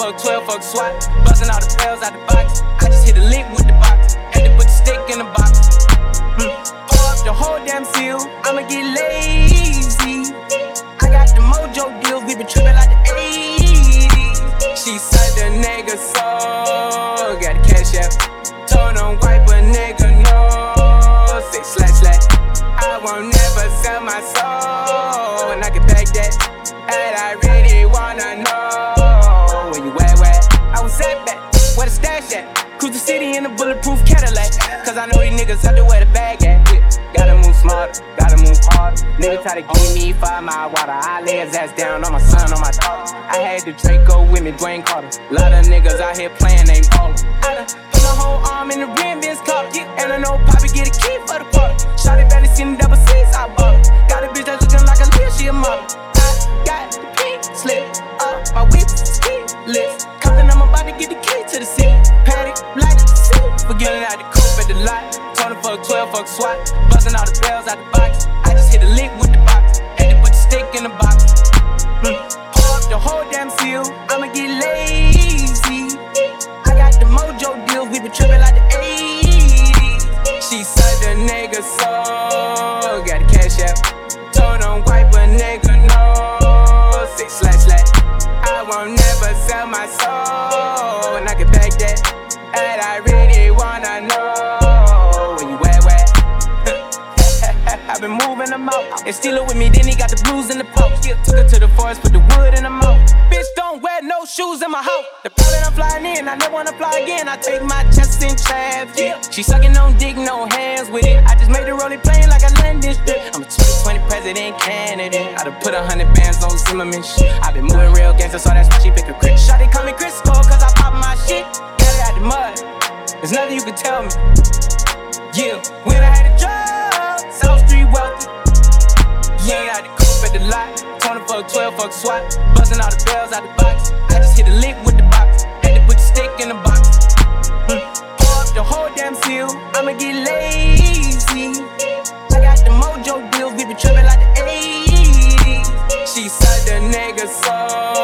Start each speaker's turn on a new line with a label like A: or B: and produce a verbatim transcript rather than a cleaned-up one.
A: fuck twelve, fuck SWAT. Busting all the bells out the box. I just hit a lick with the box. Had to put the stick in the box. Mm. Pour up the whole damn seal. I'ma get lazy. I got the mojo deals. We been tripping like the eighties. She said the nigga so got the cash out. Told him wipe a nigga no. Say slash slash. I won't never sell my soul. And I can back that. And I really wanna know where you at, where I was at back, where the stash at. Cruise the city in a bulletproof Cadillac. Cause I know these niggas out there where the bag at. Yeah. Gotta move smart, gotta move hard. Nigga try to give me five mile water. I lay his ass down on my son, on my dog. I had the Draco with me, Dwayne Carter. Lot of niggas out here playing, ain't ballin'. I done put my whole arm in the rim, Vince Carter. And I know Poppy get a key for the quarter. Shawty barely seen the double C's, I bought her. Got a bitch that's looking like a Leah, she a model. I got the pink slip up, my whip ski lift. Compton, I'm about to get the key to the city. Patty, light up the city. Forgetting out the coupe at the lot. Told fuck twelve, fuck SWAT. Busting all the bells out the box. I just hit a lick with the box. Had to put the stick in the box. Mm. Pour up the whole damn seal. I'ma get lazy. I got the mojo deals. We been tripping like the eighties. She said the nigga so got the cash out. Told him wipe a nigga no. Say slash slash. I won't never sell my soul. And I can back that. And I really wanna know where you at, where I've been moving them out. And steal it with me, then he got the blues in the pouch. Yeah, took her to the forest, put the wood in the mouth. Bitch, don't wear no shoes in my house. The pilot I'm flying in, I never wanna fly again. I take my chest in traffic. She sucking on dick, no hands with it. I just made the rolling plane like a landing strip. I'm a twenty twenty president candidate. I done put a hundred bands on Zimmerman shit. I been moving real gangster, so that's why she pick a crit. Shawty call me Crisco, cause I pop my shit. Got it out the mud. There's nothing you can tell me. Yeah, when I had a job, South Street wealthy. Yeah, out the coupe at the lot. Tony fuck twelve, fuck SWAT. Busting all the bells out the box. I just hit a lick with the box. Had to put the stick in the box. Mm. Pour up the whole damn seal. I'ma get lazy. I got the mojo deals. We been tripping like the eighties. She said the nigga so